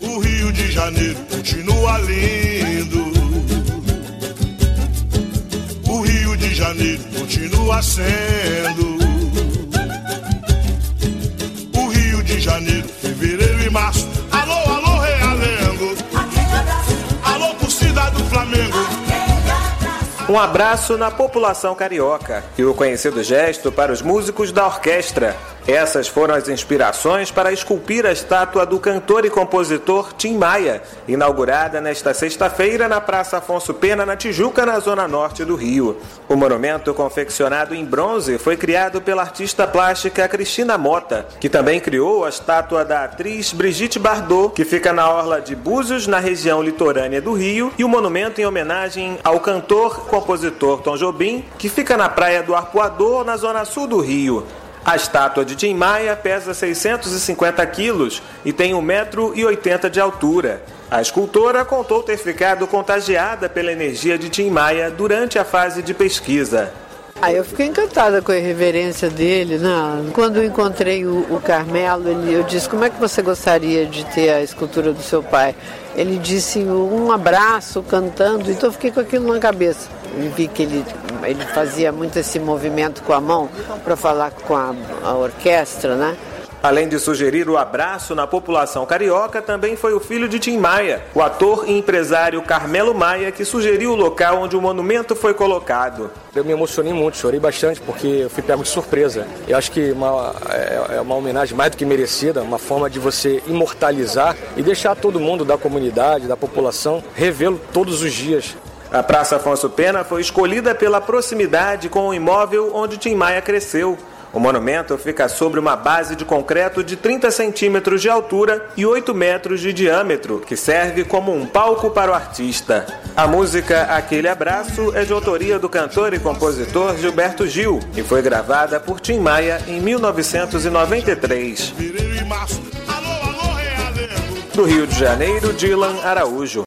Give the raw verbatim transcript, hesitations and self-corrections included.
O Rio de Janeiro continua lindo. O Rio de Janeiro continua sendo. O Rio de Janeiro, fevereiro e março. Alô, alô, Realengo. Alô, torcida do Flamengo. Um abraço na população carioca e o conhecido gesto para os músicos da orquestra. Essas foram as inspirações para esculpir a estátua do cantor e compositor Tim Maia, inaugurada nesta sexta-feira na Praça Afonso Pena, na Tijuca, na zona norte do Rio. O monumento, confeccionado em bronze, foi criado pela artista plástica Cristina Mota, que também criou a estátua da atriz Brigitte Bardot, que fica na orla de Búzios, na região litorânea do Rio, e o monumento em homenagem ao cantor e compositor Tom Jobim, que fica na Praia do Arpoador, na zona sul do Rio. A estátua de Tim Maia pesa seiscentos e cinquenta quilos e tem um metro e oitenta de altura. A escultora contou ter ficado contagiada pela energia de Tim Maia durante a fase de pesquisa. Ah, eu fiquei encantada com a irreverência dele, né? Quando eu encontrei o, o Carmelo, ele, eu disse, como é que você gostaria de ter a escultura do seu pai? Ele disse, um abraço, cantando, então eu fiquei com aquilo na cabeça. E vi que ele, ele fazia muito esse movimento com a mão para falar com a, a orquestra, né? Além de sugerir o abraço na população carioca, também foi o filho de Tim Maia, o ator e empresário Carmelo Maia, que sugeriu o local onde o monumento foi colocado. Eu me emocionei muito, chorei bastante porque eu fui pego de surpresa. Eu acho que uma, é uma homenagem mais do que merecida, uma forma de você imortalizar e deixar todo mundo da comunidade, da população, revê-lo todos os dias. A Praça Afonso Pena foi escolhida pela proximidade com o imóvel onde Tim Maia cresceu. O monumento fica sobre uma base de concreto de trinta centímetros de altura e oito metros de diâmetro, que serve como um palco para o artista. A música Aquele Abraço é de autoria do cantor e compositor Gilberto Gil e foi gravada por Tim Maia em mil novecentos e noventa e três. Do Rio de Janeiro, Dylan Araújo.